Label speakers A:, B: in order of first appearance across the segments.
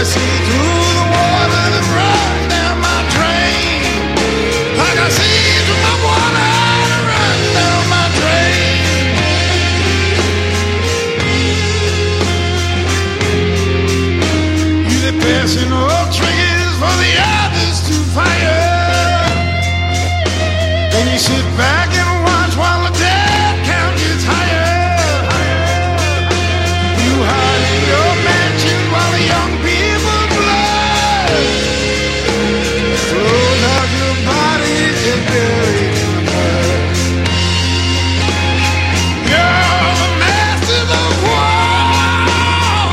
A: see through the water that run down my drain. Like I see through the water that run down my drain. You they passing old triggers for the others to fire. Then you sit back and watch while the dead count gets higher. You hide in your mansion while the young people's blood flows out your body and buried in the mud. You're the master of war.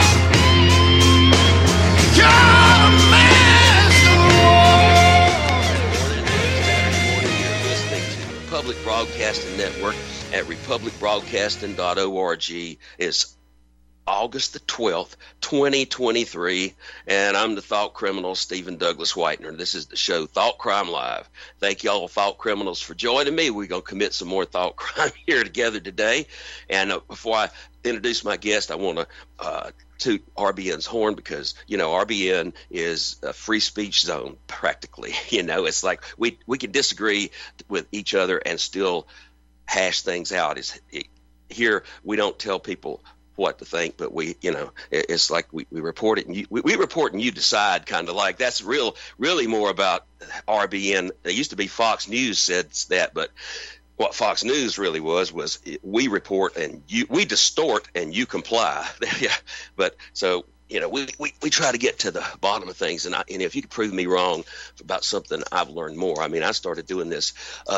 A: You're the master of war.
B: Saturday morning, you're listening to the Republic Broadcasting Network at republicbroadcasting.org. It's August the 12th, 2023, and I'm the thought criminal, Stephen Douglas Whitener. This is the show Thought Crime Live. Thank you all, thought criminals, for joining me. We're going to commit some more thought crime here together today. And before I introduce my guest, I want to toot RBN's horn because, you know, RBN is a free speech zone practically. You know, it's like we can disagree with each other and still hash things out. Here we don't tell people what to think, but it's like we report it and we report and you decide, kind of like. That's really more about RBN. It used to be Fox News said that, but what Fox News really was we report and we distort and you comply. Yeah, but so we try to get to the bottom of things, and if you could prove me wrong about something, I've learned more. I mean, I started doing this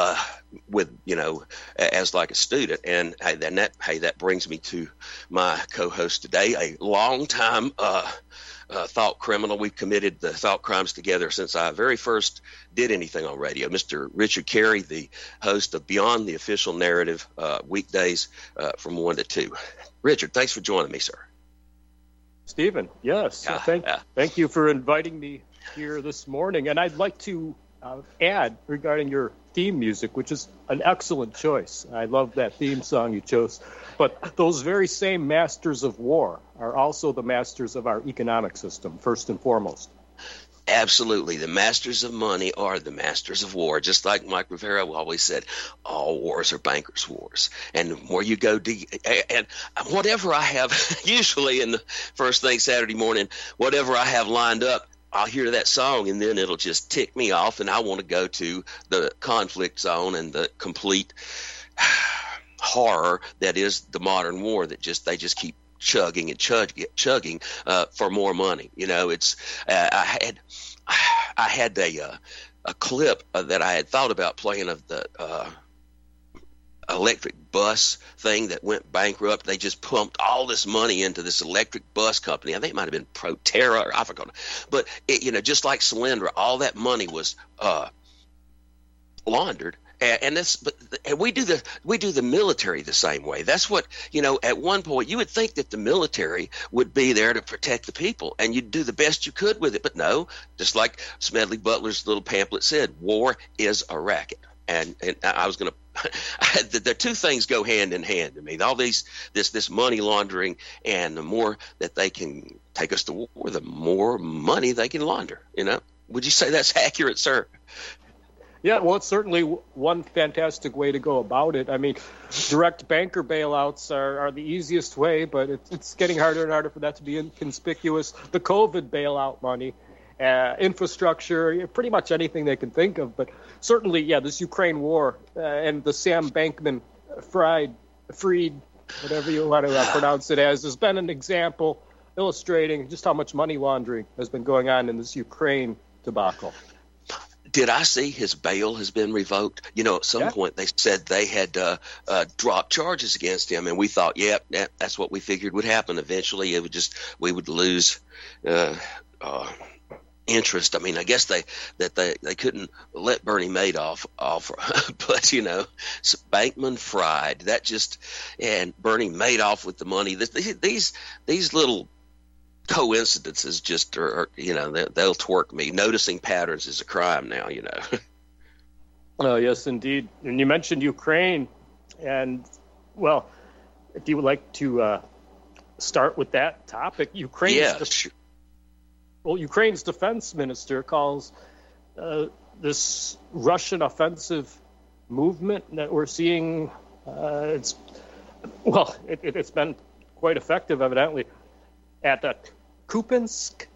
B: as like a student, and that brings me to my co-host today, a long-time thought criminal. We've committed the thought crimes together since I very first did anything on radio. Mr. Richard Carey, the host of Beyond the Official Narrative, weekdays from 1 to 2. Richard, thanks for joining me, sir.
C: Stephen, yes. Thank you for inviting me here this morning. And I'd like to add regarding your theme music, which is an excellent choice. I love that theme song you chose. But those very same masters of war are also the masters of our economic system, first and foremost.
B: Absolutely. The masters of money are the masters of war. Just like Mike Rivera always said, all wars are bankers' wars. And the more you go and whatever I have, usually in the first thing Saturday morning, whatever I have lined up, I'll hear that song and then it'll just tick me off, and I want to go to the conflict zone and the complete horror that is the modern war that they just keep chugging and chugging for more money. You know, it's I had a clip that I had thought about playing of the electric bus thing that went bankrupt. They just pumped all this money into this electric bus company. I think it might have been Proterra, or I forgot. But just like Solyndra, all that money was laundered. And we do the military the same way. That's what, at one point you would think that the military would be there to protect the people, and you'd do the best you could with it. But no, just like Smedley Butler's little pamphlet said, war is a racket. And I was going to the two things go hand in hand to me. All this money laundering, and the more that they can take us to war, the more money they can launder. Would you say that's accurate, sir?
C: Yeah, well, it's certainly one fantastic way to go about it. I mean, direct banker bailouts are the easiest way, but it's getting harder and harder for that to be inconspicuous. The COVID bailout money, infrastructure, pretty much anything they can think of. But certainly, yeah, this Ukraine war and the Sam Bankman-Fried, whatever you want to pronounce it as, has been an example illustrating just how much money laundering has been going on in this Ukraine debacle.
B: Did I see his bail has been revoked? At some point they said they had dropped charges against him, and we thought, that's what we figured would happen. Eventually, we would lose interest. I mean, I guess they couldn't let Bernie Madoff off, but Bankman-Fried, and Bernie Madoff with the money. These little coincidences just are, they'll twerk me. Noticing patterns is a crime now,
C: Oh, yes, indeed. And you mentioned Ukraine, and, well, if you would like to start with that topic, Ukraine Ukraine's defense minister calls this Russian offensive movement that we're seeing. It's been quite effective, evidently, at Kupiansk.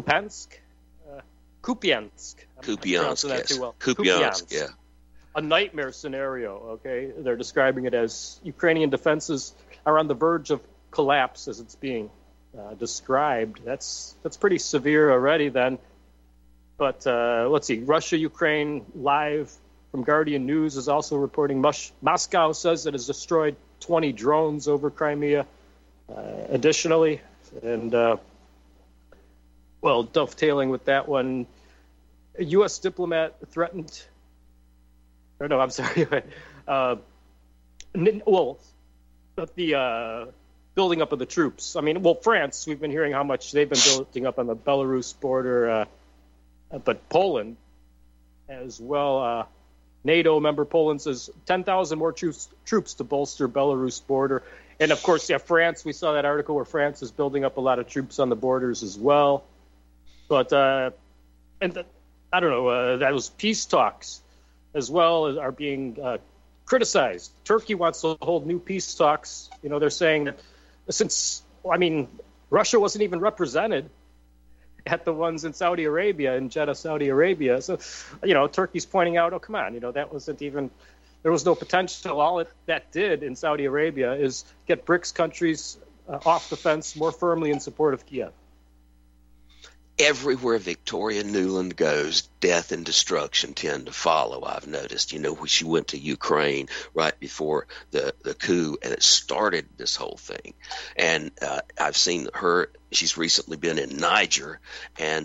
B: Kupiansk, yeah.
C: A nightmare scenario, okay? They're describing it as Ukrainian defenses are on the verge of collapse as it's being described. That's pretty severe already then. But let's see. Russia-Ukraine Live from Guardian News is also reporting Moscow says it has destroyed 20 drones over Crimea additionally. And, dovetailing with that one, a U.S. diplomat threatened... the building up of the troops. I mean, France, we've been hearing how much they've been building up on the Belarus border, but Poland as well. NATO member Poland says 10,000 more troops to bolster Belarus border. And, of course, France, we saw that article where France is building up a lot of troops on the borders as well. But, that was peace talks as well are being criticized. Turkey wants to hold new peace talks. They're saying that Russia wasn't even represented at the ones in Saudi Arabia, in Jeddah, Saudi Arabia. So, Turkey's pointing out, come on, that wasn't even, there was no potential. All that did in Saudi Arabia is get BRICS countries off the fence more firmly in support of Kiev.
B: Everywhere Victoria Nuland goes, death and destruction tend to follow, I've noticed. She went to Ukraine right before the coup, and it started this whole thing. And I've seen her, she's recently been in Niger, and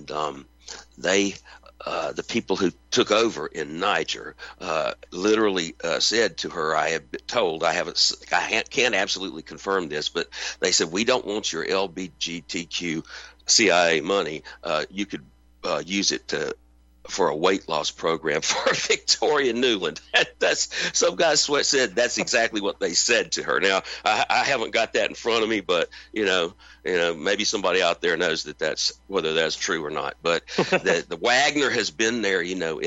B: the people who took over in Niger literally said to her, I have been told, I can't absolutely confirm this, but they said, we don't want your LGBTQ CIA money. You could use it for a weight loss program for Victoria Nuland. That's some guy said that's exactly what they said to her. Now I haven't got that in front of me, but maybe somebody out there knows that's whether that's true or not. But the Wagner has been there,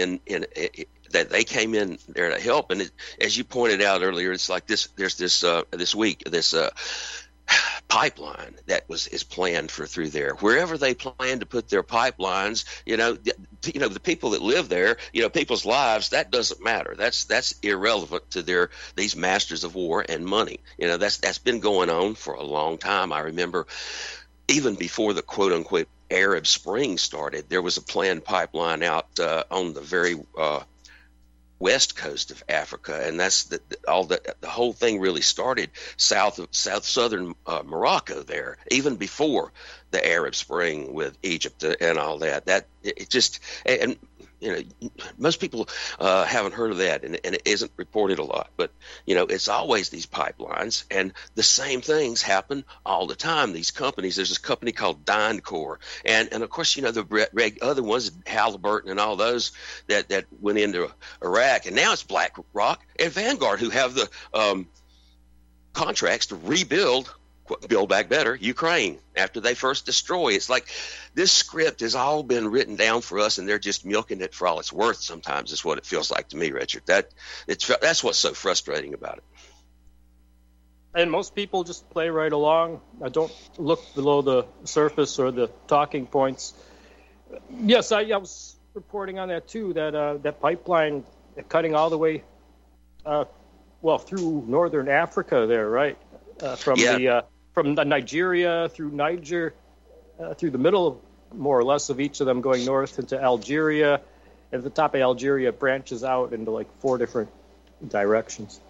B: that they came in there to help, and as you pointed out earlier, it's like this. There's this week this pipeline that is planned for through there. Wherever they plan to put their pipelines, the people that live there, people's lives, that doesn't matter. That's irrelevant to these masters of war and money. That's been going on for a long time. I remember even before the quote unquote Arab Spring started, there was a planned pipeline out on the very west coast of Africa, and that's the whole thing really started southern Morocco there, even before the Arab Spring with Egypt and all that. That it just and most people haven't heard of that, and it isn't reported a lot. But it's always these pipelines, and the same things happen all the time. These companies. There's this company called DynCorp, and of course the other ones, Halliburton and all those that went into Iraq, and now it's BlackRock and Vanguard who have the contracts to Build Back Better Ukraine after they first destroy. It's like this script has all been written down for us, and they're just milking it for all it's worth. Sometimes is what it feels like to me, Richard. That's what's so frustrating about it.
C: And most people just play right along. I don't look below the surface or the talking points. Yes, I was reporting on that too. That pipeline cutting all the way, through northern Africa there, right? From Nigeria through Niger, through the middle, more or less, of each of them going north into Algeria. At the top of Algeria, branches out into like 4 different directions.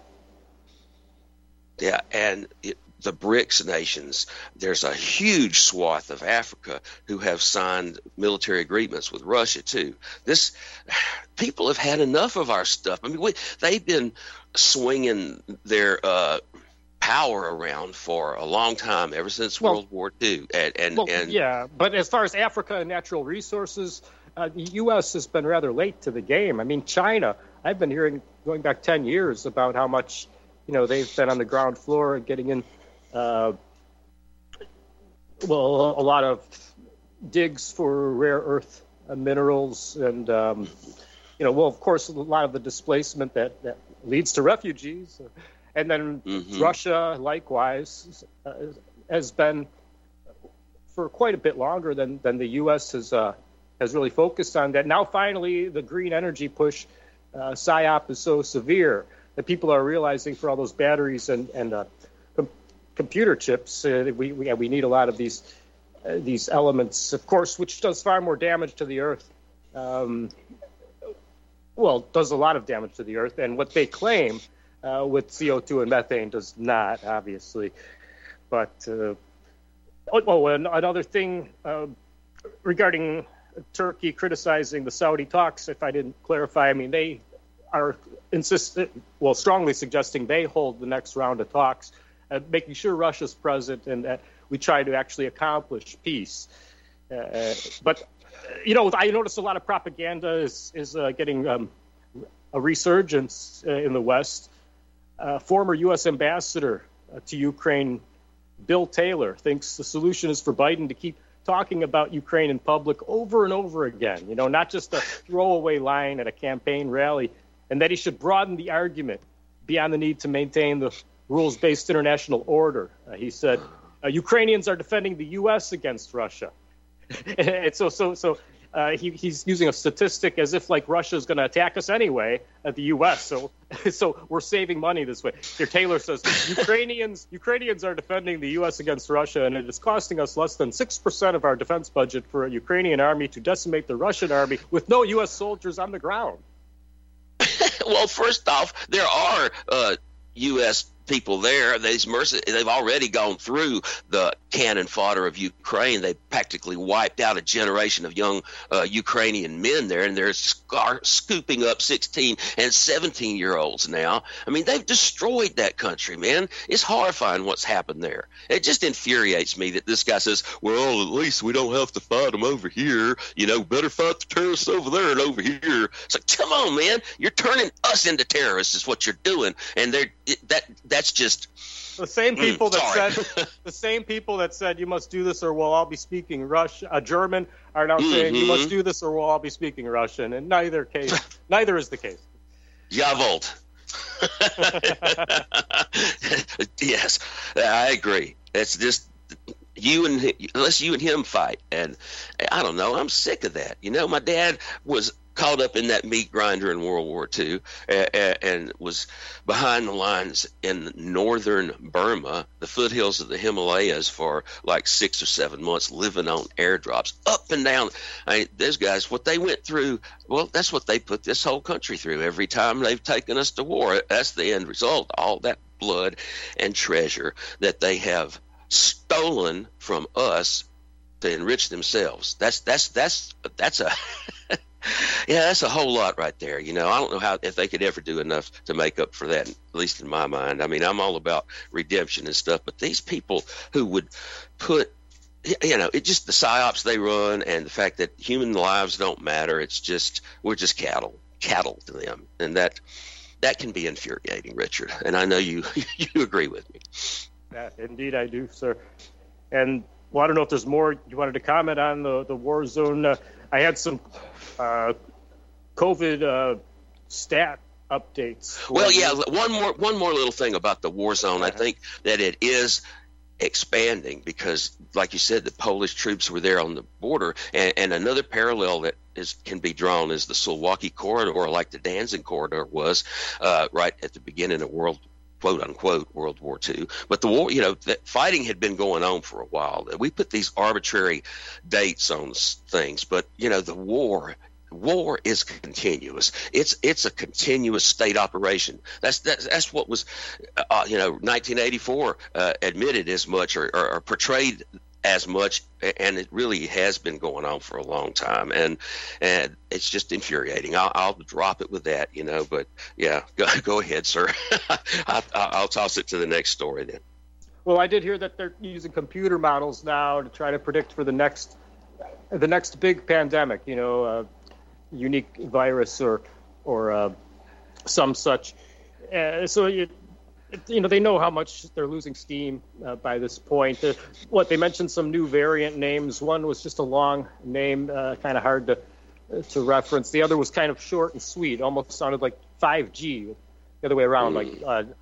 B: Yeah, and the BRICS nations, there's a huge swath of Africa who have signed military agreements with Russia too. People have had enough of our stuff. I mean, they've been swinging their power around for a long time, ever since World War II.
C: But as far as Africa and natural resources, the U.S. has been rather late to the game. I mean, China, I've been hearing going back 10 years about how much, they've been on the ground floor getting in, a lot of digs for rare earth minerals, and of course, a lot of the displacement that leads to refugees, and then Russia, likewise, has been for quite a bit longer than the U.S. has really focused on that. Now, finally, the green energy push, PSYOP, is so severe that people are realizing for all those batteries and computer chips, we need a lot of these elements, of course, which does far more damage to the earth. Does a lot of damage to the earth, and what they claim with CO2 and methane does not, obviously. But another thing regarding Turkey criticizing the Saudi talks, if I didn't clarify, I mean, they are strongly suggesting they hold the next round of talks, making sure Russia's present and that we try to actually accomplish peace. But I noticed a lot of propaganda is getting a resurgence in the West. Former U.S. ambassador to Ukraine, Bill Taylor, thinks the solution is for Biden to keep talking about Ukraine in public over and over again, not just a throwaway line at a campaign rally, and that he should broaden the argument beyond the need to maintain the rules-based international order. He said, Ukrainians are defending the U.S. against Russia. And he's using a statistic as if like Russia is going to attack us anyway at the U.S. So we're saving money this way. Here Taylor says Ukrainians are defending the U.S. against Russia, and it is costing us less than 6% of our defense budget for a Ukrainian army to decimate the Russian army with no U.S. soldiers on the ground.
B: Well, first off, there are U.S. people there. They've already gone through the cannon fodder of Ukraine. They practically wiped out a generation of young Ukrainian men there, and they're scooping up 16 and 17-year-olds now. I mean, they've destroyed that country, man. It's horrifying what's happened there. It just infuriates me that this guy says, well, at least we don't have to fight them over here. Better fight the terrorists over there and over here. It's like, come on, man. You're turning us into terrorists is what you're doing. And that's just
C: the same people that said you must do this or we'll all be speaking German are now saying you must do this or we'll all be speaking Russian, and neither is the case.
B: Jawohl. Yes, I agree. It's just unless you and him fight, and I don't know. I'm sick of that. My dad was caught up in that meat grinder in World War II and was behind the lines in northern Burma, the foothills of the Himalayas, for like 6 or 7 months, living on airdrops up and down. Those guys, what they went through, well, that's what they put this whole country through every time they've taken us to war. That's the end result, all that blood and treasure that they have stolen from us to enrich themselves. That's a yeah, that's a whole lot right there. I don't know if they could ever do enough to make up for that, at least in my mind. I mean, I'm all about redemption and stuff, but these people who would put, it just the psyops they run and the fact that human lives don't matter. It's just, we're just cattle to them. And that can be infuriating, Richard. And I know you agree with me.
C: Yeah, indeed I do, sir. And I don't know if there's more you wanted to comment on the war zone. I had some COVID stat updates.
B: Well, yeah, one more little thing about the war zone. I think that it is expanding because, like you said, the Polish troops were there on the border, and another parallel that can be drawn is the Suwalki corridor, like the Danzig corridor was right at the beginning of quote unquote World War II. But the war, the fighting had been going on for a while. We put these arbitrary dates on things, but the war is continuous. It's a continuous state operation. That's what was 1984 admitted as much or portrayed as much, and it really has been going on for a long time, and it's just infuriating. I'll drop it with that, but yeah, go ahead, sir. I'll toss it to the next story then.
C: Well, I did hear that they're using computer models now to try to predict for the next big pandemic, unique virus or some such. So they know how much they're losing steam by this point. They mentioned some new variant names. One was just a long name, kind of hard to reference. The other was kind of short and sweet, almost sounded like 5G, the other way around, like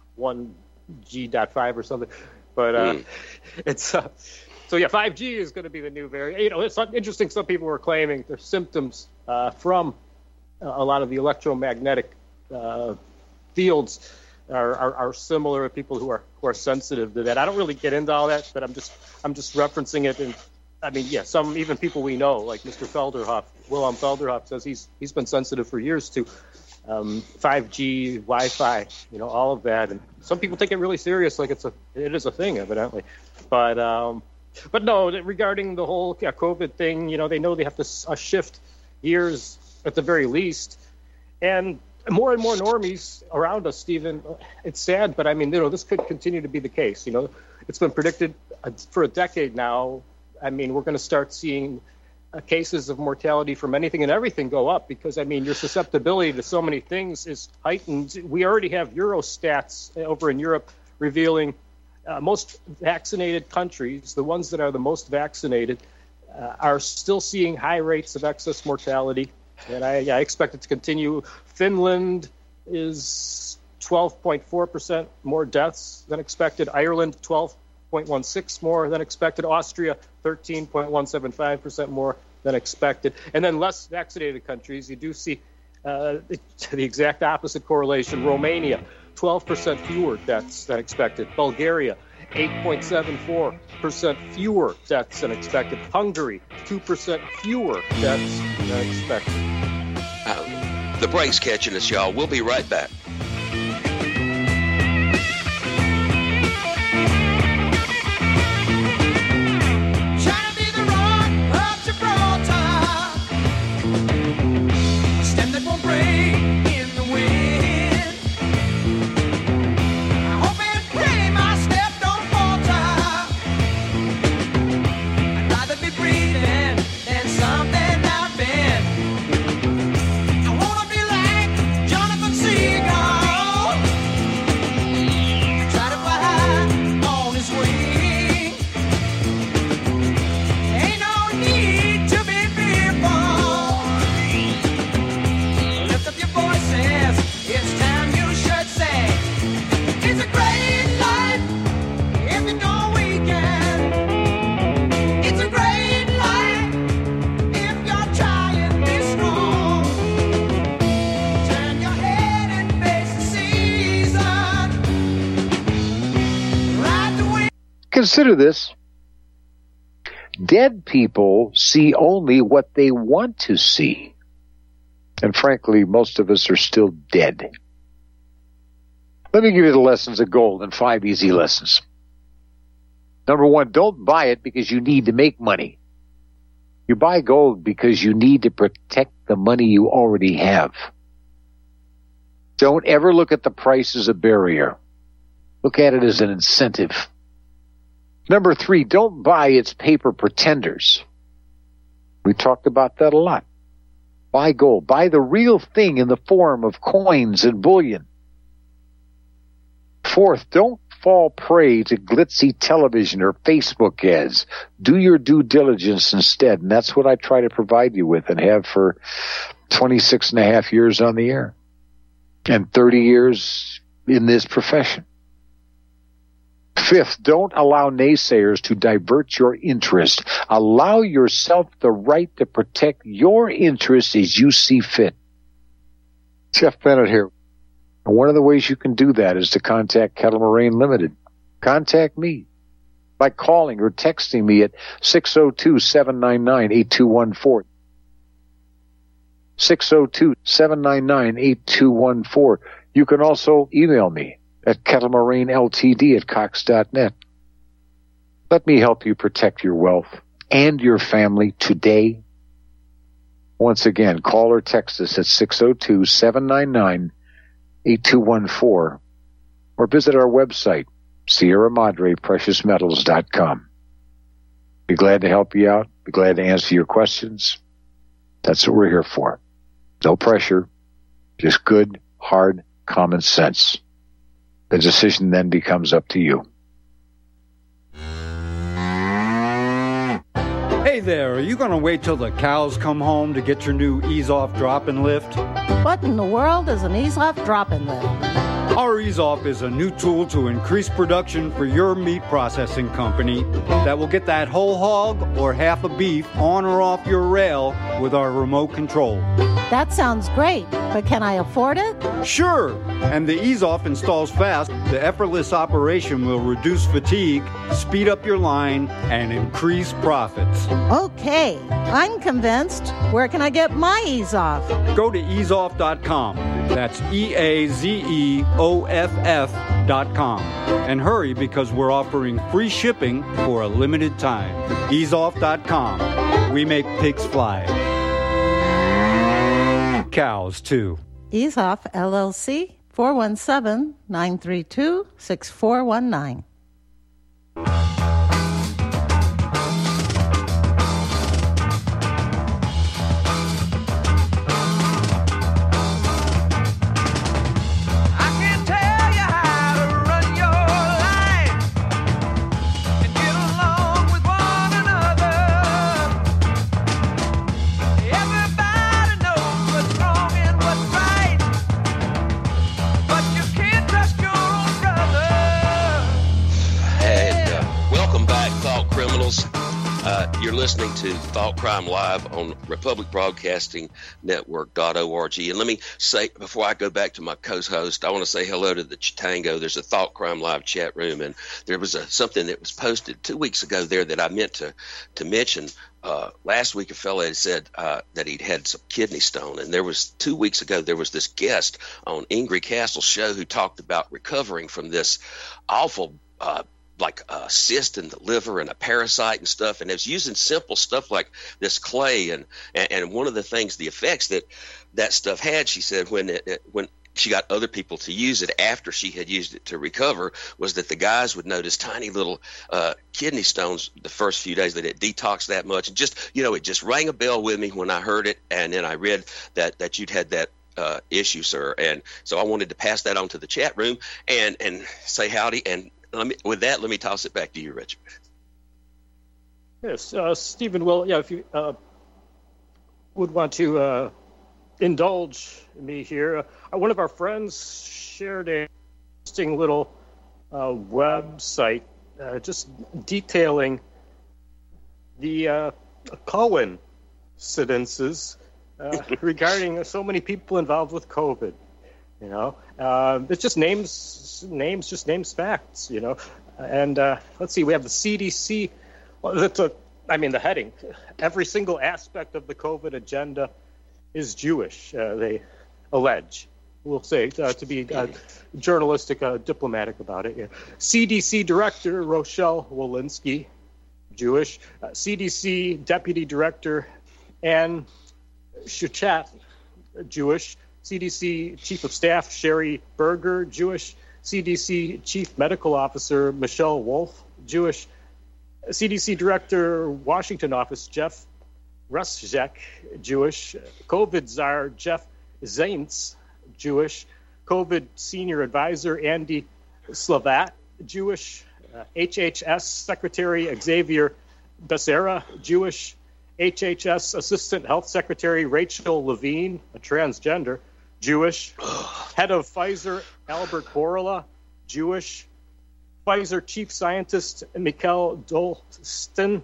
C: 1G.5 or something. But it's so yeah, 5G is going to be the new variant. It's interesting. Some people were claiming their symptoms from a lot of the electromagnetic fields are similar to people who are sensitive to that. I don't really get into all that, but I'm just referencing it. And I mean, yeah, some even people we know, like Mr. Felderhoff, Wilhelm Felderhoff, says he's been sensitive for years to 5G, Wi-Fi, all of that. And some people take it really serious, like it is a thing, evidently. But no, regarding the whole COVID thing, they know they have to shift gears at the very least, and more and more normies around us, Stephen. It's sad, but I mean, this could continue to be the case. It's been predicted for a decade now. I mean, we're going to start seeing cases of mortality from anything and everything go up because, I mean, your susceptibility to so many things is heightened. We already have Eurostats over in Europe revealing most vaccinated countries, the ones that are the most vaccinated, are still seeing high rates of excess mortality. And I expect it to continue. Finland is 12.4% more deaths than expected. Ireland, 12.16 more than expected. Austria, 13.175% more than expected. And then less vaccinated countries, you do see the exact opposite correlation. Romania, 12% fewer deaths than expected. Bulgaria, 8.74% fewer deaths than expected. Hungary, 2% fewer deaths than expected.
B: The break's catching us, y'all. We'll be right back.
D: Consider this. Dead people see only what they want to see. And frankly, most of us are still dead. Let me give you the lessons of gold in 5 easy lessons. Number 1, don't buy it because you need to make money. You buy gold because you need to protect the money you already have. Don't ever look at the price as a barrier. Look at it as an incentive. Number 3, don't buy its paper pretenders. We talked about that a lot. Buy gold. Buy the real thing in the form of coins and bullion. 4th, don't fall prey to glitzy television or Facebook ads. Do your due diligence instead, and that's what I try to provide you with and have for 26 and a half years on the air and 30 years in this profession. 5th, don't allow naysayers to divert your interest. Allow yourself the right to protect your interests as you see fit. Jeff Bennett here. And one of the ways you can do that is to contact Kettle Moraine Limited. Contact me by calling or texting me at 602-799-8214. 602-799-8214. You can also email me at kettlemoraineLTD@cox.net. Let me help you protect your wealth and your family today. Once again, call or text us at 602-799-8214 or visit our website, Sierra Madre Precious Metals.com. Be glad to help you out. Be glad to answer your questions. That's what we're here for. No pressure, just good, hard common sense. The decision then becomes up to you.
E: Hey there, are you going to wait till the cows come home to get your new ease-off drop-and lift?
F: What in the world is an ease-off drop-and lift?
E: Our ease-off is a new tool to increase production for your meat processing company that will get that whole hog or half a beef on or off your rail with our remote control.
F: That sounds great, but can I afford it?
E: Sure, and the ease-off installs fast. The effortless operation will reduce fatigue, speed up your line, and increase profits.
F: Okay, I'm convinced. Where can I get my ease-off?
E: Go to easeoff.com. That's EAZEOFF.com. And hurry, because we're offering free shipping for a limited time. Easeoff.com. We make pigs fly. Cows, too.
F: Ease-Off, LLC, 417-932-6419.
B: You're listening to Thought Crime Live on Republic Broadcasting Network.org. And let me say, before I go back to my co-host, I want to say hello to the Chitango. There's a Thought Crime Live chat room, and there was something that was posted 2 weeks ago there that I meant to mention. Last week, a fellow had said that he'd had some kidney stone, and 2 weeks ago there was this guest on Ingrid Castle's show who talked about recovering from this awful like a cyst in the liver and a parasite and stuff, and it was using simple stuff like this clay, and one of the things, the effects that stuff had, she said, when she got other people to use it after she had used it to recover, was that the guys would notice tiny little kidney stones the first few days, that it detoxed that much, and just, it just rang a bell with me when I heard it, and then I read that you'd had that issue, sir, and so I wanted to pass that on to the chat room and say howdy, and let me toss it back to you, Richard.
C: Yes, Stephen, well, yeah, if you would want to indulge me here, one of our friends shared a interesting little website just detailing the coincidences regarding so many people involved with COVID. It's just names, facts, And let's see, we have the CDC. Well, the heading. Every single aspect of the COVID agenda is Jewish, they allege. We'll say, to be journalistic, diplomatic about it. Yeah. CDC Director Rochelle Walensky, Jewish. CDC Deputy Director Ann Shuchat, Jewish. CDC Chief of Staff Sherry Berger, Jewish. CDC Chief Medical Officer Michelle Wolf, Jewish. CDC Director Washington Office Jeff Ruszczyk, Jewish. COVID Czar Jeff Zients, Jewish. COVID Senior Advisor Andy Slavat, Jewish. HHS Secretary Xavier Becerra, Jewish. HHS Assistant Health Secretary Rachel Levine, a transgender, Jewish. Head of Pfizer Albert Bourla, Jewish. Pfizer Chief Scientist Mikhail Dolston,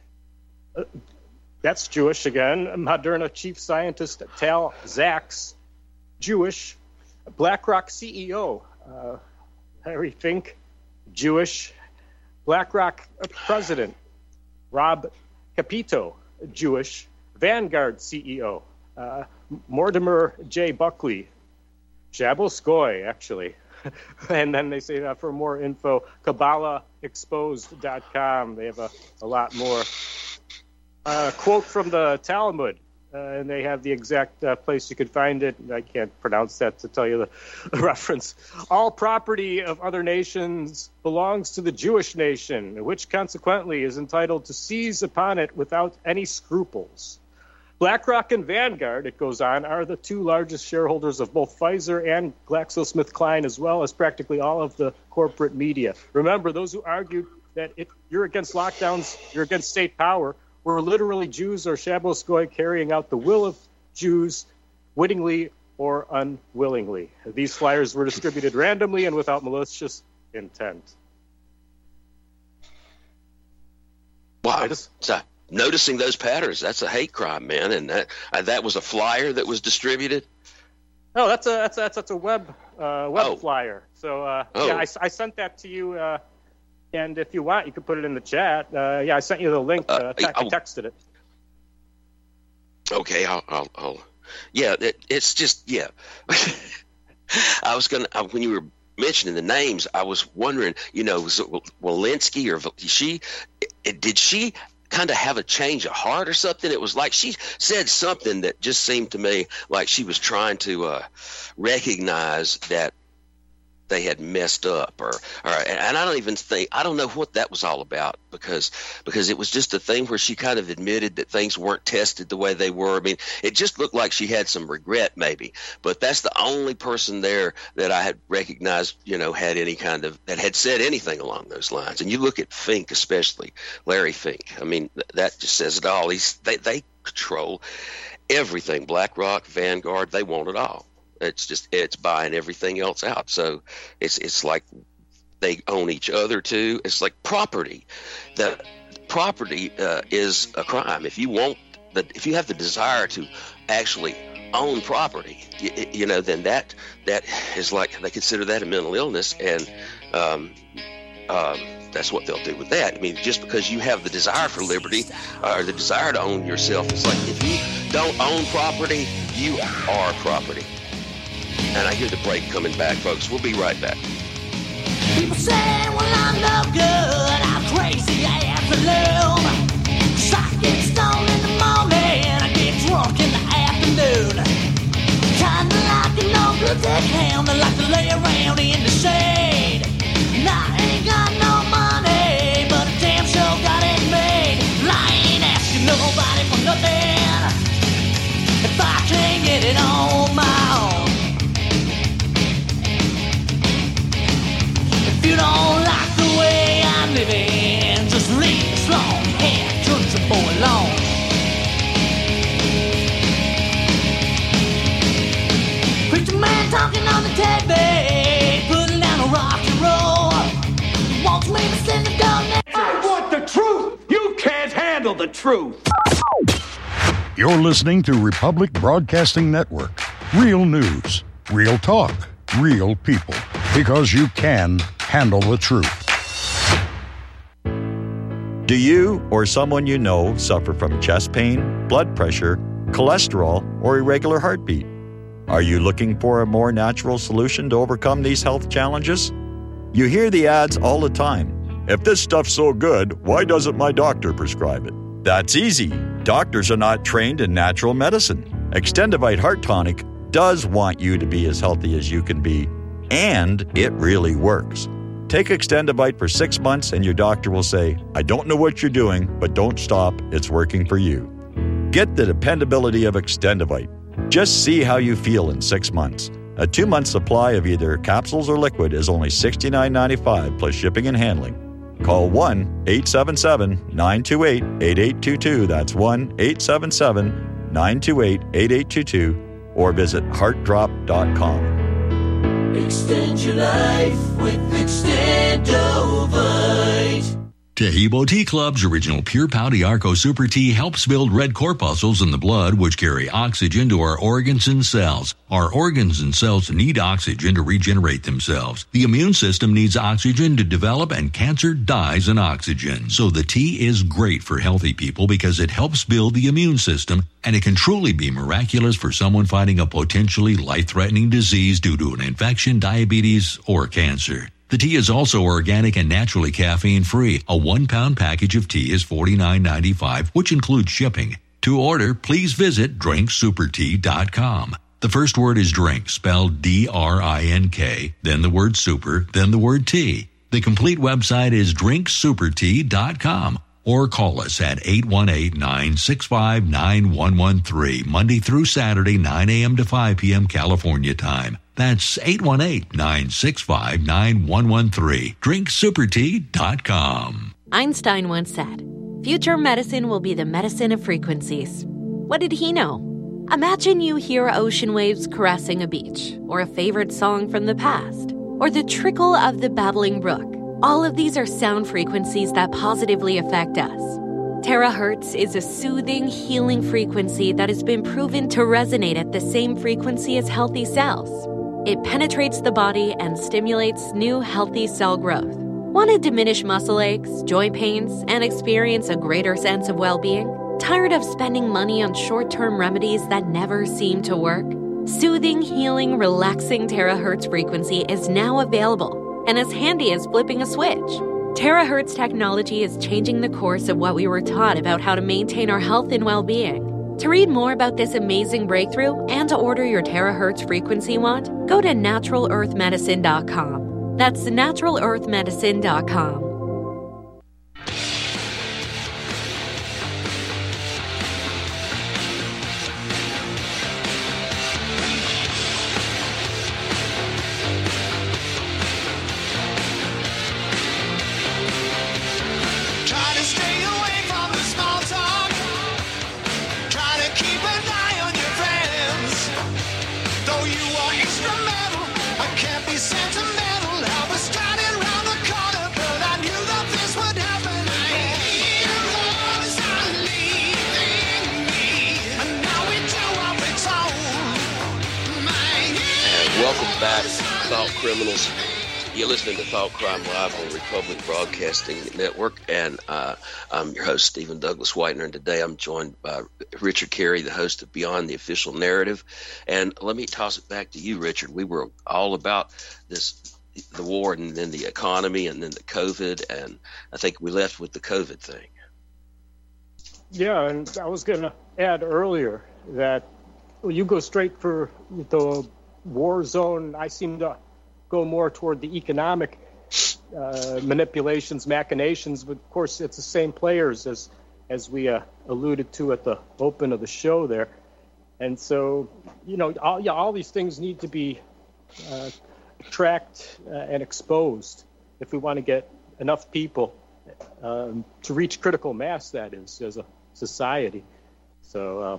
C: that's Jewish again. Moderna Chief Scientist Tal Zaks, Jewish. BlackRock CEO Harry Fink, Jewish. BlackRock President Rob Capito, Jewish. Vanguard CEO Mortimer J. Buckley, Shaboskoy, actually. And then they say for more info, KabbalahExposed.com. They have a lot more. Quote from the Talmud, and they have the exact place you could find it. I can't pronounce that to tell you the reference. All property of other nations belongs to the Jewish nation, which consequently is entitled to seize upon it without any scruples. BlackRock and Vanguard, it goes on, are the two largest shareholders of both Pfizer and GlaxoSmithKline, as well as practically all of the corporate media. Remember, those who argued that if you're against lockdowns, you're against state power, were literally Jews or Shabbos Goy carrying out the will of Jews wittingly or unwillingly. These flyers were distributed randomly and without malicious intent.
B: Wow. So, noticing those patterns, that's a hate crime, man. And that was a flyer that was distributed?
C: No, that's a web flyer. So, yeah, I sent that to you. And if you want, you could put it in the chat. I sent you the link. I texted it.
B: Okay, I'll yeah, it's just, yeah. I was going to, when you were mentioning the names, I was wondering, was it Walensky or did she kind of have a change of heart or something? It was like she said something that just seemed to me like she was trying to recognize that they had messed up, and I don't know what that was all about, because it was just a thing where she kind of admitted that things weren't tested the way they were. I mean, it just looked like she had some regret maybe, but that's the only person there that I had recognized, had any kind of, that had said anything along those lines. And you look at Fink, especially Larry Fink. I mean, that just says it all. They control everything. BlackRock, Vanguard, they want it all. It's buying everything else out. So it's like they own each other too. It's like property. The property is a crime. If you have the desire to actually own property, then that is like, they consider that a mental illness, and that's what they'll do with that. I mean, just because you have the desire for liberty or the desire to own yourself, it's like if you don't own property, you are property. And I hear the break coming back, folks. We'll be right back.
G: People say, well, I'm no good, I'm crazy, absolute. I get stoned in the morning, I get drunk in the afternoon. Kinda like a no good deckhand, I like to lay around in the shade. And I ain't got no money, but a damn sure got it made. And I ain't asking nobody for nothing if I can't get it on my own. If you don't like the way I'm living, just leave this long-haired country boy alone. Preacher man talking on the TV, putting down a rock and roll. Wants me to send the donation.
H: I want the truth. You can't handle the truth.
I: You're listening to Republic Broadcasting Network. Real news, real talk, real people. Because you can handle the truth.
J: Do you or someone you know suffer from chest pain, blood pressure, cholesterol, or irregular heartbeat? Are you looking for a more natural solution to overcome these health challenges? You hear the ads all the time. If this stuff's so good, why doesn't my doctor prescribe it? That's easy. Doctors are not trained in natural medicine. Extendivite Heart Tonic does want you to be as healthy as you can be, and it really works. Take Extendivite for 6 months and your doctor will say, I don't know what you're doing, but don't stop, it's working for you. Get the dependability of Extendivite. Just see how you feel in 6 months. A 2-month supply of either capsules or liquid is only $69.95 plus shipping and handling. Call 1-877-928-8822. That's 1-877-928-8822 or visit heartdrop.com.
G: Extend your life with Extendovite.
K: Tahibo Tea Club's original Pure Pouty Arco Super Tea helps build red corpuscles in the blood, which carry oxygen to our organs and cells. Our organs and cells need oxygen to regenerate themselves. The immune system needs oxygen to develop, and cancer dies in oxygen. So the tea is great for healthy people because it helps build the immune system, and it can truly be miraculous for someone fighting a potentially life-threatening disease due to an infection, diabetes, or cancer. The tea is also organic and naturally caffeine-free. A 1-pound package of tea is $49.95, which includes shipping. To order, please visit drinksupertea.com. The first word is drink, spelled D-R-I-N-K, then the word super, then the word tea. The complete website is drinksupertea.com. or call us at 818-965-9113, Monday through Saturday, 9 a.m. to 5 p.m. California time. That's 818-965-9113. DrinkSuperTea.com.
L: Einstein once said, "Future medicine will be the medicine of frequencies." What did he know? Imagine you hear ocean waves caressing a beach, or a favorite song from the past, or the trickle of the babbling brook. All of these are sound frequencies that positively affect us. Terahertz is a soothing, healing frequency that has been proven to resonate at the same frequency as healthy cells. It penetrates the body and stimulates new, healthy cell growth. Want to diminish muscle aches, joint pains, and experience a greater sense of well-being? Tired of spending money on short-term remedies that never seem to work? Soothing, healing, relaxing terahertz frequency is now available and as handy as flipping a switch. Terahertz technology is changing the course of what we were taught about how to maintain our health and well-being. To read more about this amazing breakthrough and to order your terahertz frequency wand, go to NaturalEarthMedicine.com. That's NaturalEarthMedicine.com.
B: Welcome back, Thought Criminals. You're listening to Thought Crime Live on Republic Broadcasting Network, and I'm your host, Stephen Douglas Whitener, and today I'm joined by Richard Carey, the host of Beyond the Official Narrative. And let me toss it back to you, Richard. We were all about the war and then the economy and then the COVID, and I think we left with the COVID thing.
C: Yeah, and I was going to add earlier that you go straight for the war zone. I seem to go more toward the economic manipulations, machinations, but of course it's the same players as we alluded to at the open of the show there. And so, all these things need to be tracked and exposed if we want to get enough people to reach critical mass, that is, as a society. So,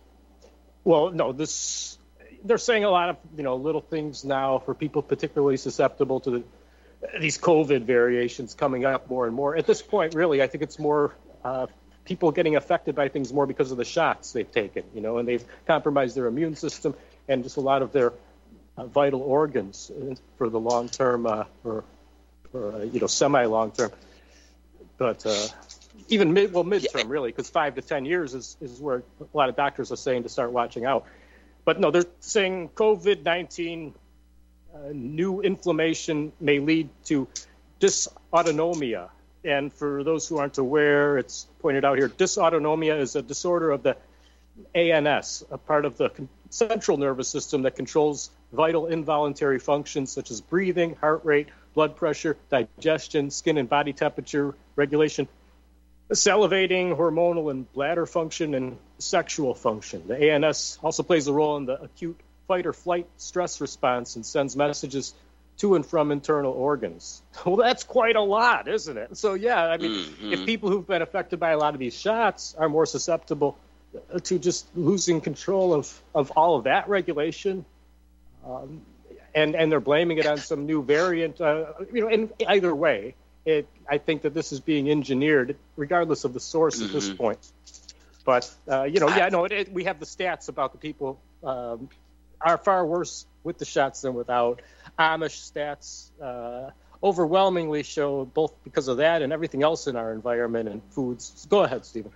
C: they're saying a lot of little things now for people particularly susceptible to these COVID variations coming up more and more. At this point, really, I think it's more people getting affected by things more because of the shots they've taken, and they've compromised their immune system and just a lot of their vital organs for the long term or semi-long term. But even midterm, really, because 5 to 10 years is where a lot of doctors are saying to start watching out. But no, they're saying COVID-19 new inflammation may lead to dysautonomia. And for those who aren't aware, it's pointed out here, dysautonomia is a disorder of the ANS, a part of the central nervous system that controls vital involuntary functions such as breathing, heart rate, blood pressure, digestion, skin and body temperature regulation, salivating, hormonal and bladder function, and sexual function. The ANS also plays a role in the acute fight or flight stress response and sends messages to and from internal organs. Well, that's quite a lot, isn't it? So, yeah, I mean, if people who've been affected by a lot of these shots are more susceptible to just losing control of all of that regulation, and they're blaming it on some new variant, in either way, I think that this is being engineered, regardless of the source at this point. But, we have the stats about the people are far worse with the shots than without. Amish stats overwhelmingly show both because of that and everything else in our environment and foods. Go ahead, Stephen.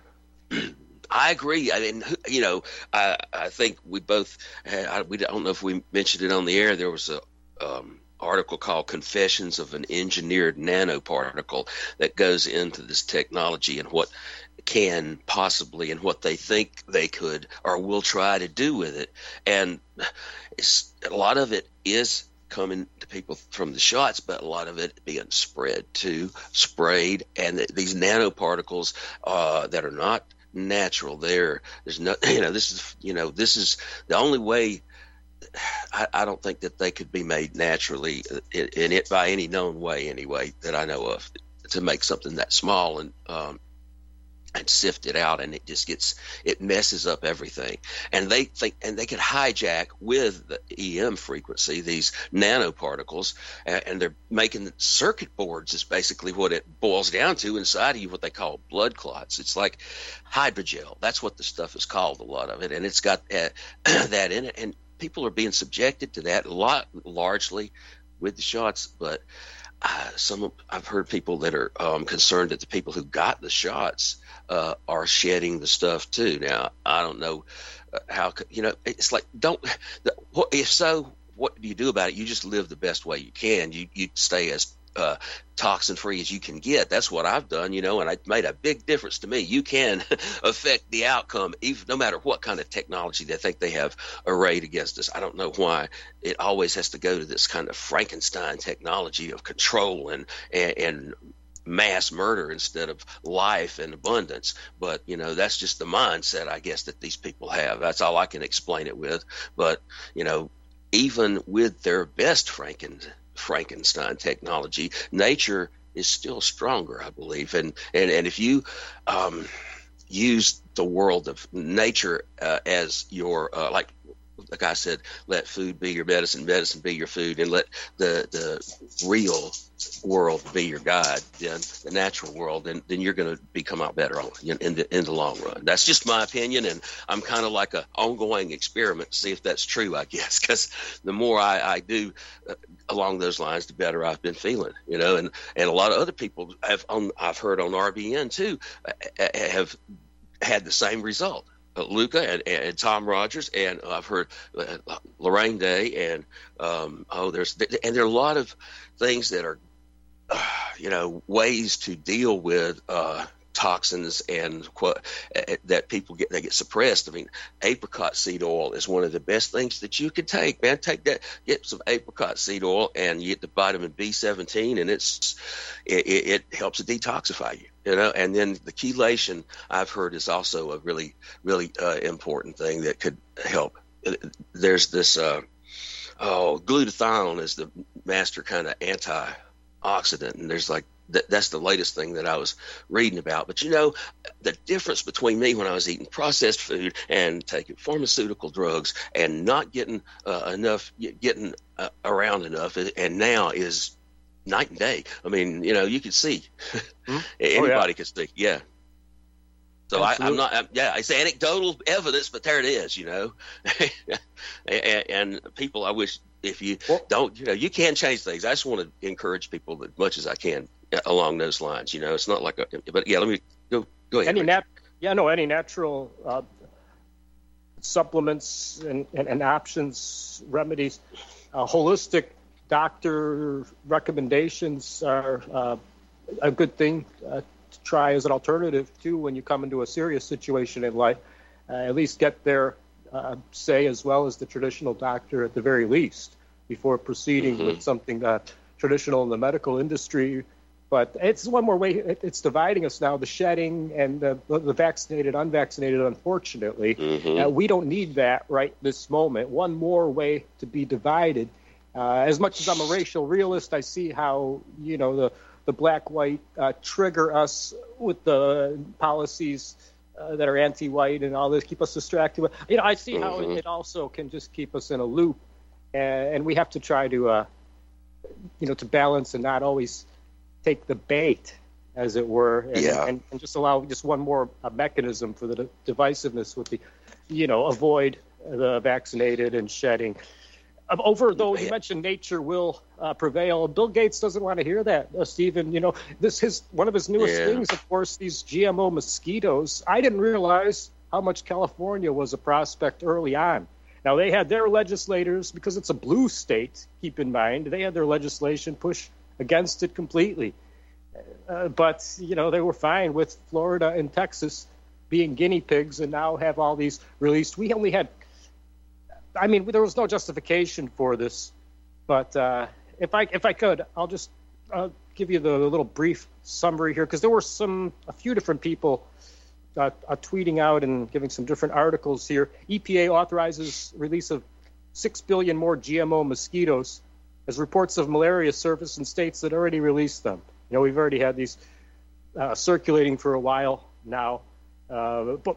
B: I agree. I mean, I think we both we don't know if we mentioned it on the air. There was a article called Confessions of an Engineered Nanoparticle that goes into this technology and what can possibly and what they think they could or will try to do with it. And a lot of it is coming to people from the shots, but a lot of it being sprayed, and these nanoparticles that are not natural. There's no, this is the only way. I don't think that they could be made naturally in it by any known way, anyway, that I know of, to make something that small and sift it out, and it messes up everything. And they think, and they could hijack with the EM frequency these nanoparticles, and they're making circuit boards is basically what it boils down to inside of you, what they call blood clots. It's like hydrogel. That's what the stuff is called, a lot of it, and it's got that in it. And people are being subjected to that largely with the shots, but I've heard people that are concerned that the people who got the shots are shedding the stuff too. Now, I don't know how, it's like, if so, what do you do about it? You just live the best way you can. You stay as toxin free as you can get. That's what I've done, and it made a big difference to me. You can affect the outcome, even no matter what kind of technology they think they have arrayed against us. I don't know why it always has to go to this kind of Frankenstein technology of control and mass murder instead of life and abundance. But that's just the mindset, I guess, that these people have. That's all I can explain it with. But even with their best Frankenstein technology, nature is still stronger, I believe. And if you use the world of nature as your like I said, let food be your medicine, medicine be your food, and let the real world be your guide, then the natural world, then you're going to come out better in the long run. That's just my opinion, and I'm kind of like an ongoing experiment to see if that's true, I guess, because the more I do along those lines, the better I've been feeling, and a lot of other people I've heard on RBN too have had the same result. Luca and Tom Rogers, and I've heard Lorraine Day, and there are a lot of things that are ways to deal with toxins and that people get suppressed. I mean, apricot seed oil is one of the best things that you can take, man. Take that, get some apricot seed oil, and you get the vitamin B17, and it helps to detoxify you. And then the chelation, I've heard, is also a really, really important thing that could help. There's this glutathione is the master kind of antioxidant, and there's that's the latest thing that I was reading about. But the difference between me when I was eating processed food and taking pharmaceutical drugs and not getting around enough, and now is night and day. I mean, you could see. Anybody could see. Yeah. So I'm not. It's anecdotal evidence, but there it is. And people, I wish if you don't, you can change things. I just want to encourage people as much as I can along those lines. It's not like but yeah, let me go ahead.
C: Any natural supplements and options, remedies, holistic doctor recommendations are a good thing to try as an alternative too when you come into a serious situation in life. At least get their say as well as the traditional doctor at the very least before proceeding with something traditional in the medical industry. But it's one more way. It's dividing us now, the shedding and the vaccinated, unvaccinated, unfortunately. We don't need that right this moment. One more way to be divided. As much as I'm a racial realist, I see how, the black-white trigger us with the policies that are anti-white and all this, keep us distracted. I see how it also can just keep us in a loop. And we have to try to, to balance and not always take the bait, as it were, and just allow just one more mechanism for the divisiveness would be, avoid the vaccinated and shedding. Though you mentioned nature will prevail, Bill Gates doesn't want to hear that, Stephen. One of his newest things, of course, these GMO mosquitoes. I didn't realize how much California was a prospect early on. Now, they had their legislators, because it's a blue state, keep in mind, they had their legislation push against it completely. But, they were fine with Florida and Texas being guinea pigs and now have all these released. We only had, there was no justification for this But if I could, I'll just give you the little brief summary here, because there were a few different people tweeting out and giving some different articles here. EPA authorizes release of 6 billion more GMO mosquitoes as reports of malaria surface in states that already released them. We've already had these circulating for a while now. But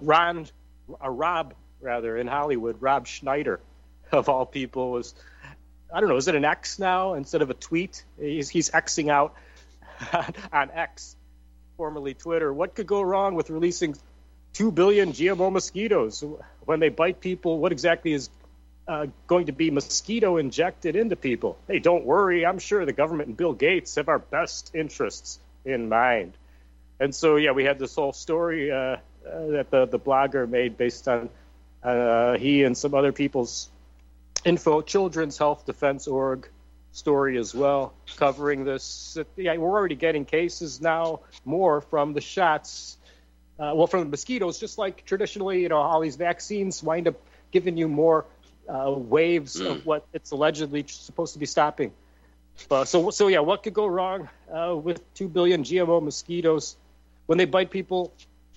C: Rob in Hollywood, Rob Schneider, of all people, was, I don't know, is it an X now instead of a tweet? He's Xing out on X, formerly Twitter. What could go wrong with releasing 2 billion GMO mosquitoes? When they bite people, what exactly is going to be mosquito injected into people? Hey, don't worry. I'm sure the government and Bill Gates have our best interests in mind. And so, we had this whole story that the blogger made based on he and some other people's info, Children's Health Defense Org story as well, covering this. We're already getting cases now, more from the shots, from the mosquitoes, just like traditionally, all these vaccines wind up giving you more waves of what it's allegedly supposed to be stopping. So what could go wrong with 2 billion GMO mosquitoes when they bite people?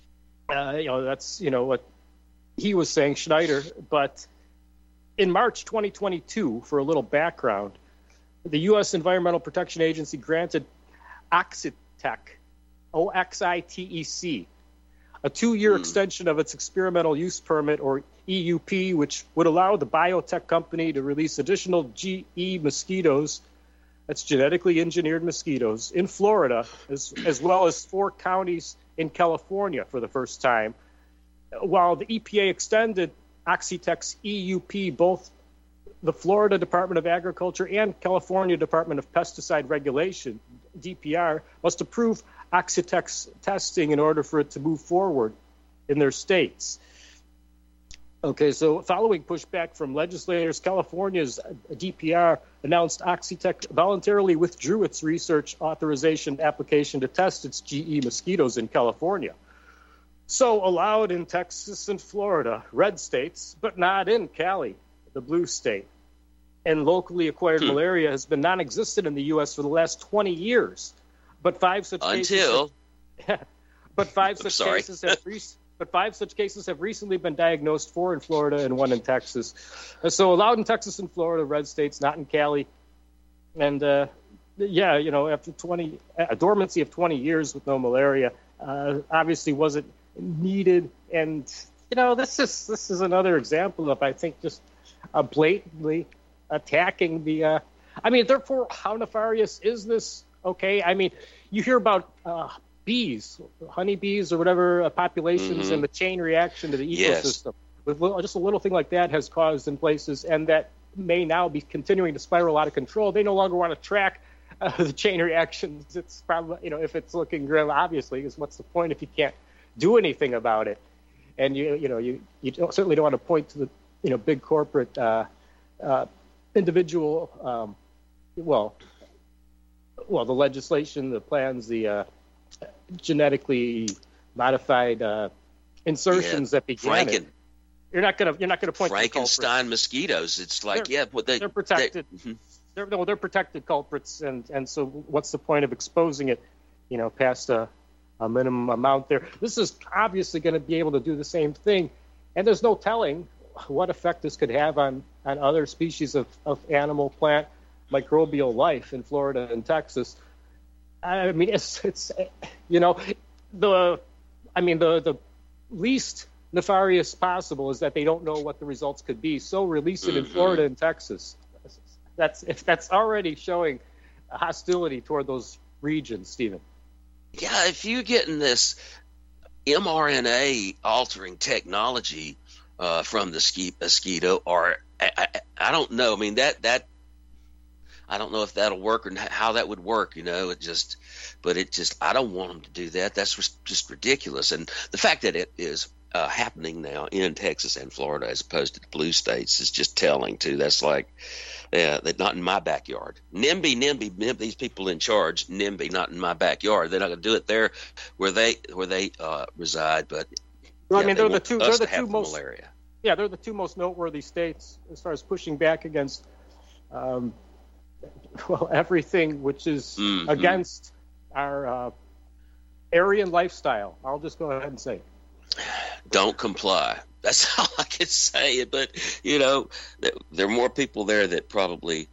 C: That's what he was saying, Schneider. But in March 2022, for a little background, the U.S. Environmental Protection Agency granted Oxitec, O-X-I-T-E-C, a 2-year extension of its experimental use permit, or EUP, which would allow the biotech company to release additional GE mosquitoes, that's genetically engineered mosquitoes, in Florida, as well as 4 counties in California for the first time. While the EPA extended Oxitec's EUP, both the Florida Department of Agriculture and California Department of Pesticide Regulation, DPR, must approve Oxitec's testing in order for it to move forward in their states. Okay, so following pushback from legislators, California's DPR announced Oxitec voluntarily withdrew its research authorization application to test its GE mosquitoes in California. So allowed in Texas and Florida, red states, but not in Cali, the blue state. And locally acquired malaria has been non-existent in the U.S. for the last 20 years. But 5 such cases have recently been diagnosed, 4 in Florida and 1 in Texas. So allowed in Texas and Florida, red states, not in Cali. And after a dormancy of 20 years with no malaria, obviously wasn't needed. And this is another example of, I think, just blatantly attacking the. Therefore, how nefarious is this? Okay, you hear about bees, honeybees or whatever populations, and the chain reaction to the ecosystem. With just a little thing like that has caused in places, and that may now be continuing to spiral out of control. They no longer want to track the chain reactions. It's probably, if it's looking grim, obviously, because what's the point if you can't do anything about it? And you certainly don't want to point to the big corporate individual. The legislation, the plans, the genetically modified insertions that began it. You're not gonna point
B: Frankenstein
C: to
B: mosquitoes. It's like
C: they're protected. They're protected culprits, and so what's the point of exposing it, past a minimum amount there? This is obviously going to be able to do the same thing, and there's no telling what effect this could have on other species of animal, plant, microbial life in Florida and Texas. It's the least nefarious possible is that they don't know what the results could be. So release it in Florida and Texas. That's already showing hostility toward those regions, Stephen.
B: Yeah, if you're getting this mRNA altering technology from the mosquito, or I don't know. I don't know if that'll work or how that would work. I don't want them to do that. That's just ridiculous. And the fact that it is happening now in Texas and Florida as opposed to the blue states is just telling too. That's like, that not in my backyard. NIMBY, these people in charge, NIMBY, not in my backyard. They're not going to do it there where they reside. But
C: they're the two most malaria. Yeah, they're the 2 most noteworthy states as far as pushing back against everything which is against our Aryan lifestyle. I'll just go ahead and say,
B: don't comply. That's all I can say. But there are more people there that probably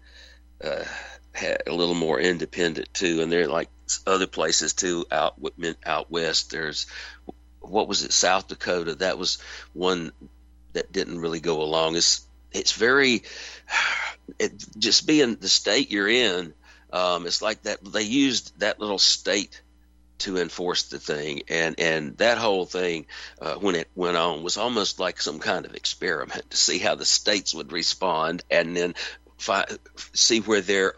B: had a little more independent too, and they're like other places too out west. There's, what was it, South Dakota? That was one that didn't really go along. It's very, just being the state you're in. It's like that they used that little state to enforce the thing, and that whole thing when it went on was almost like some kind of experiment to see how the states would respond, and then see where their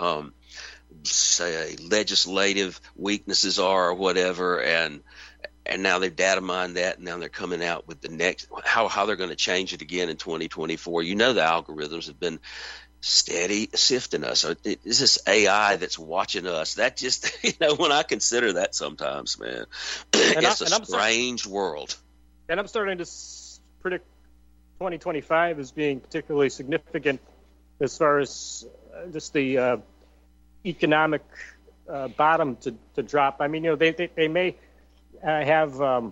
B: say legislative weaknesses are or whatever, and now they've data mined that, and now they're coming out with the next how they're going to change it again in 2024. The algorithms have been steady sifting us. Is this AI that's watching us? That just, when I consider that sometimes, man, it's a strange world.
C: And I'm starting to predict 2025 as being particularly significant as far as just the economic bottom to drop. I mean, they may have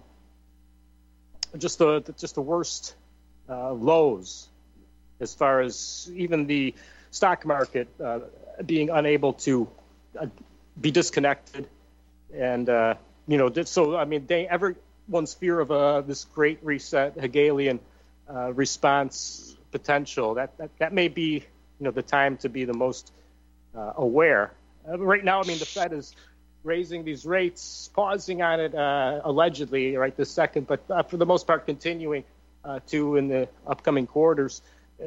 C: just the worst lows, as far as even the stock market being unable to be disconnected, and so I mean, everyone's fear of this great reset, Hegelian response potential. That may be the time to be the most aware. Right now, I mean, the Fed is raising these rates, pausing on it allegedly right this second, but for the most part continuing to in the upcoming quarters.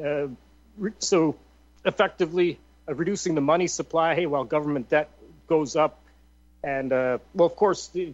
C: So effectively reducing the money supply while government debt goes up. And, of course, the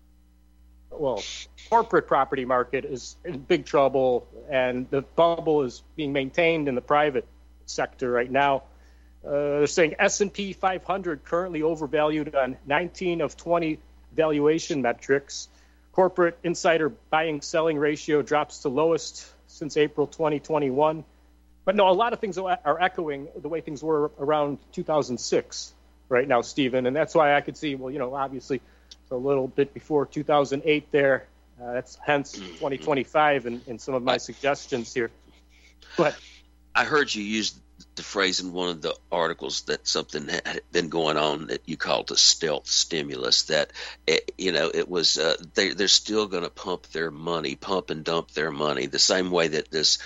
C: corporate property market is in big trouble, and the bubble is being maintained in the private sector right now. They're saying S&P 500 currently overvalued on 19 of 20 valuation metrics. Corporate insider buying-selling ratio drops to lowest since April 2021. But no, a lot of things are echoing the way things were around 2006 right now, Stephen. And that's why I could see, obviously it's a little bit before 2008 there. That's hence 2025 in some of my suggestions here. But
B: I heard you use the phrase in one of the articles that something had been going on that you called a stealth stimulus, that, it was they're still going to pump and dump their money the same way that this,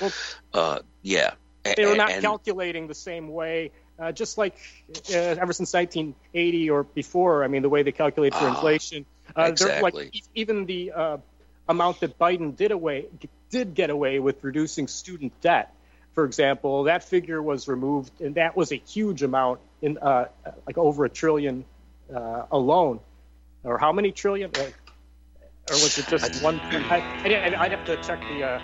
B: They were not calculating the same way, just like ever since 1980 or before. I mean, the way they calculate for inflation. Exactly.
C: Even the amount that Biden did get away with reducing student debt, for example, that figure was removed, and that was a huge amount, in like over $1 trillion alone. Or how many trillion? Or was it just one? I'd have to check the.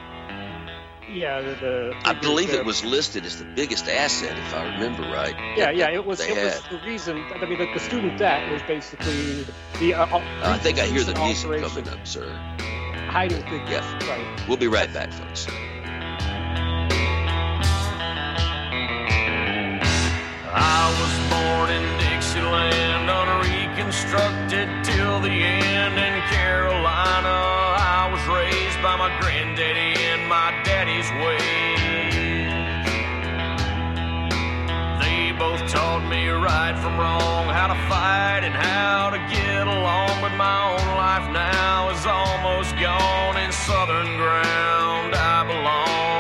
B: I believe it was listed as the biggest asset, if I remember right.
C: It was the reason. I mean, the student debt was basically the.
B: I think I hear the music coming up, sir.
C: Hiding figures.
B: Yeah.
C: Right.
B: We'll be right back, folks.
M: I was born in Dixieland, unreconstructed till the end. In Carolina, I was raised by my granddaddy and my daddy's ways. They both taught me right from wrong, how to fight and how to get along. But my own life now is almost gone. In southern ground I belong.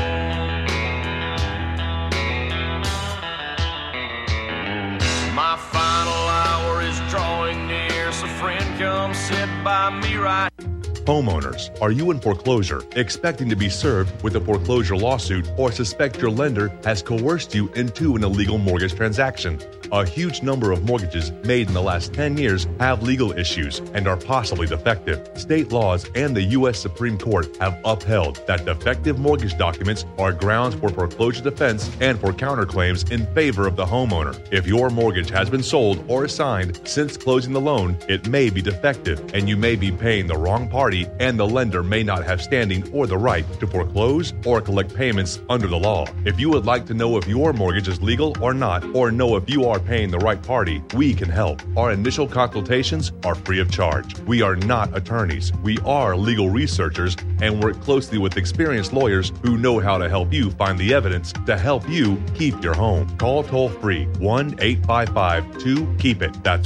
M: My final hour is drawing near, so friend, come sit by me right.
N: Homeowners, are you in foreclosure, expecting to be served with a foreclosure lawsuit, or suspect your lender has coerced you into an illegal mortgage transaction? A huge number of mortgages made in the last 10 years have legal issues and are possibly defective. State laws and the U.S. Supreme Court have upheld that defective mortgage documents are grounds for foreclosure defense and for counterclaims in favor of the homeowner. If your mortgage has been sold or assigned since closing the loan, it may be defective and you may be paying the wrong party party, and the lender may not have standing or the right to foreclose or collect payments under the law. If you would like to know if your mortgage is legal or not, or know if you are paying the right party, we can help. Our initial consultations are free of charge. We are not attorneys. We are legal researchers and work closely with experienced lawyers who know how to help you find the evidence to help you keep your home. Call toll-free 1-855-2-KEEP-IT. That's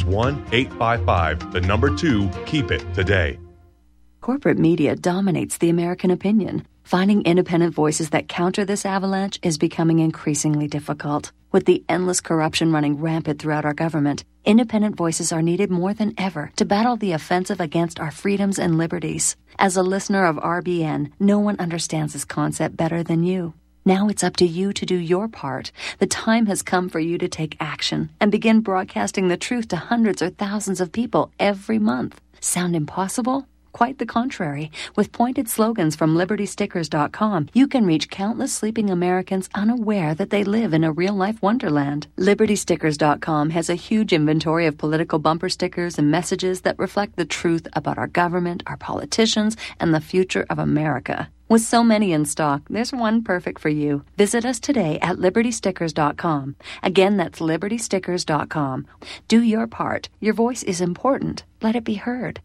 N: 1-855-2-KEEP-IT today.
O: Corporate media dominates the American opinion. Finding independent voices that counter this avalanche is becoming increasingly difficult. With the endless corruption running rampant throughout our government, independent voices are needed more than ever to battle the offensive against our freedoms and liberties. As a listener of RBN, no one understands this concept better than you. Now it's up to you to do your part. The time has come for you to take action and begin broadcasting the truth to hundreds or thousands of people every month. Sound impossible? Quite the contrary. With pointed slogans from LibertyStickers.com, you can reach countless sleeping Americans unaware that they live in a real-life wonderland. LibertyStickers.com has a huge inventory of political bumper stickers and messages that reflect the truth about our government, our politicians, and the future of America. With so many in stock, there's one perfect for you. Visit us today at LibertyStickers.com. Again, that's LibertyStickers.com. Do your part. Your voice is important. Let it be heard.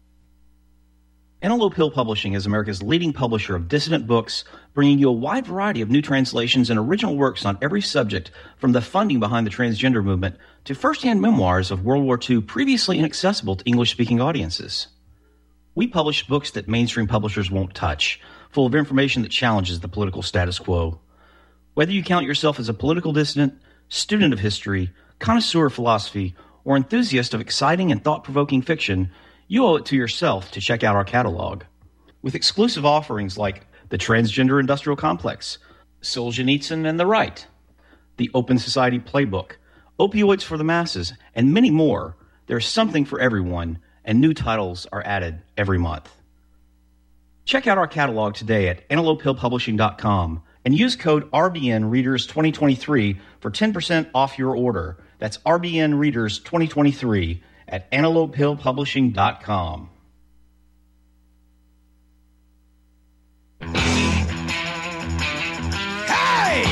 P: Antelope Hill Publishing is America's leading publisher of dissident books, bringing you a wide variety of new translations and original works on every subject, from the funding behind the transgender movement to first-hand memoirs of World War II previously inaccessible to English-speaking audiences. We publish books that mainstream publishers won't touch, full of information that challenges the political status quo. Whether you count yourself as a political dissident, student of history, connoisseur of philosophy, or enthusiast of exciting and thought-provoking fiction, you owe it to yourself to check out our catalog. With exclusive offerings like The Transgender Industrial Complex, Solzhenitsyn and the Right, The Open Society Playbook, Opioids for the Masses, and many more, there's something for everyone, and new titles are added every month. Check out our catalog today at AntelopeHillPublishing.com and use code RBNReaders2023 for 10% off your order. That's RBNReaders2023 at AntelopeHillPublishing.com.
A: Hey!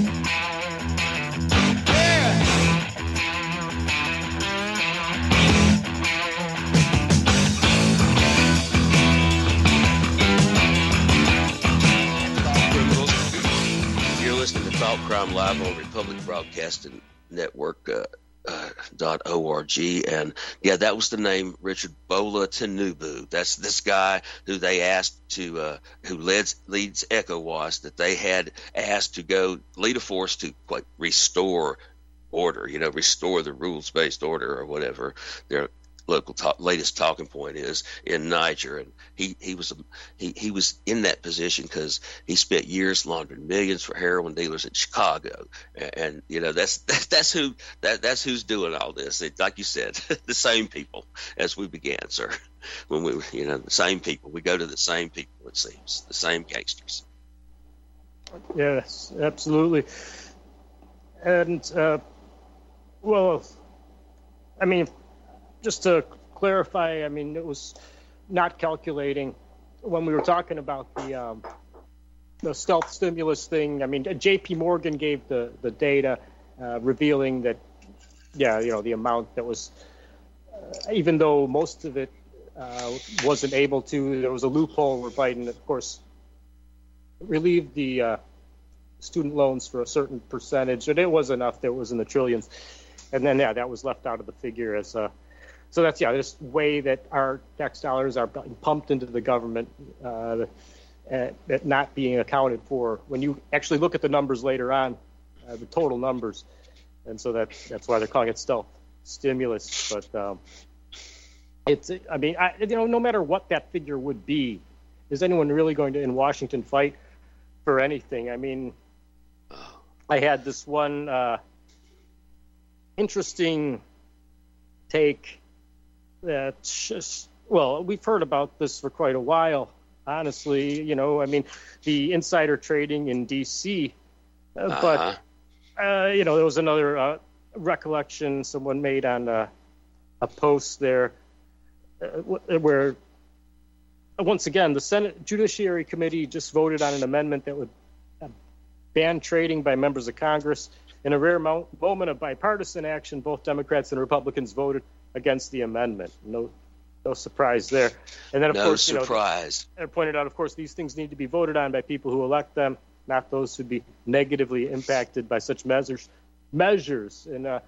B: You're listening to Thought Crime Live on Republic Broadcasting Network. .org, and yeah, that was the name, Richard Bola Tinubu. That's this guy who they asked to who leads ECOWAS, that they had asked to go lead a force to like restore order, restore the rules-based order or whatever their local latest talking point is in Niger. And he was in that position because he spent years laundering millions for heroin dealers in Chicago, and that's who's doing all this. Like you said, the same people as we began, sir. When we the same people, we go to the same people. It seems the same gangsters.
C: Yes, absolutely. And well, I mean, just to clarify, I mean, it was not calculating when we were talking about the stealth stimulus thing. I mean, J.P. Morgan gave the data revealing that, the amount that was, even though most of it wasn't able to, there was a loophole where Biden, of course, relieved the student loans for a certain percentage, and it was enough that it was in the trillions. And then, that was left out of the figure as so that's, this way that our tax dollars are pumped into the government, not being accounted for when you actually look at the numbers later on, the total numbers. And so that's why they're calling it stealth stimulus. But no matter what that figure would be, is anyone really going to, in Washington, fight for anything? I mean, I had this one interesting take that we've heard about this for quite a while, honestly. The insider trading in DC, but there was another recollection someone made on a post there where once again, the Senate Judiciary Committee just voted on an amendment that would ban trading by members of Congress. In a rare moment of bipartisan action, both Democrats and Republicans voted against the amendment. No surprise there. And then, of course,
B: surprise.
C: I pointed out, of course, these things need to be voted on by people who elect them, not those who'd be negatively impacted by such measures. And am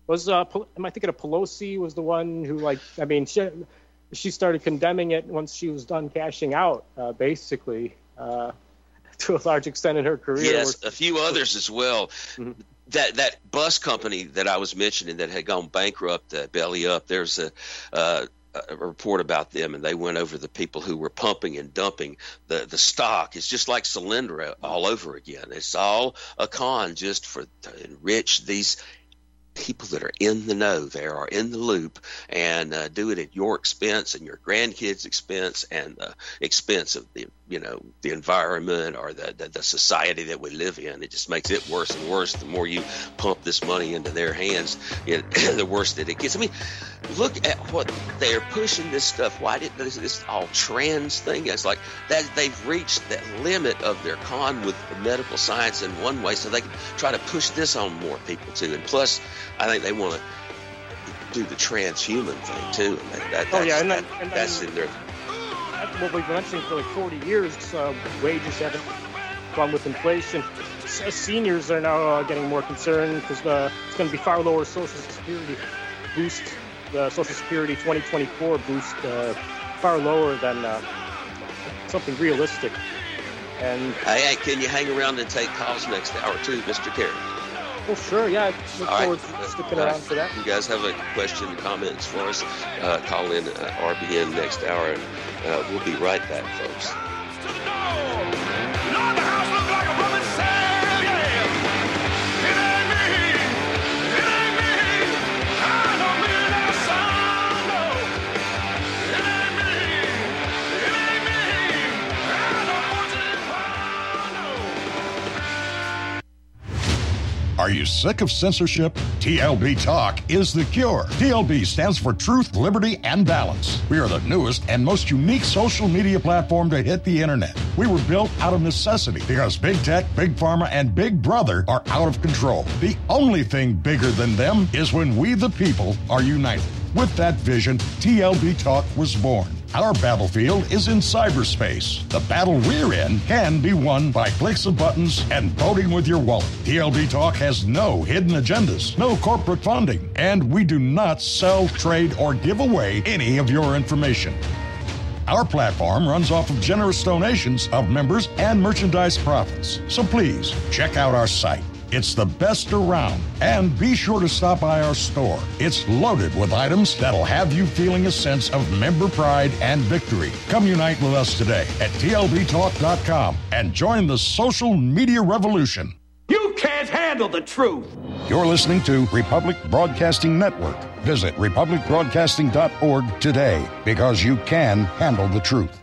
C: I thinking of Pelosi was the one who, she started condemning it once she was done cashing out, basically, to a large extent in her career.
B: Yes, a few others as well. Mm-hmm. That bus company that I was mentioning that had gone bankrupt, Belly Up, there's a report about them, and they went over the people who were pumping and dumping the stock. It's just like Solyndra all over again. It's all a con just to enrich these people that are in the know, they are in the loop, and do it at your expense and your grandkids' expense and the expense of the environment or the society that we live in. It just makes it worse and worse. The more you pump this money into their hands, the worse that it gets. I mean, look at what they're pushing this stuff. Why did this all trans thing? It's like that they've reached that limit of their con with medical science in one way, so they can try to push this on more people too. And plus, I think they want to do the transhuman thing too. And that's in their.
C: What we've been mentioning for like 40 years, wages haven't gone with inflation. Seniors are now getting more concerned because it's going to be far lower Social Security boost. The Social Security 2024 boost far lower than something realistic. And
B: hey, can you hang around and take calls next hour too, Mr. Terry?
C: Well, sure, yeah. Look forward to sticking around for that.
B: You guys have a question or comments for us, call in RBN next hour, and we'll be right back, folks.
I: Are you sick of censorship? TLB Talk is the cure. TLB stands for Truth, Liberty, and Balance. We are the newest and most unique social media platform to hit the internet. We were built out of necessity because Big Tech, Big Pharma, and Big Brother are out of control. The only thing bigger than them is when we, the people, are united. With that vision, TLB Talk was born. Our battlefield is in cyberspace. The battle we're in can be won by clicks of buttons and voting with your wallet. TLB Talk has no hidden agendas, no corporate funding, and we do not sell, trade, or give away any of your information. Our platform runs off of generous donations of members and merchandise profits. So please, check out our site. It's the best around. And be sure to stop by our store. It's loaded with items that'll have you feeling a sense of member pride and victory. Come unite with us today at TLBTalk.com and join the social media revolution.
H: You can't handle the truth.
I: You're listening to Republic Broadcasting Network. Visit republicbroadcasting.org today because you can handle the truth.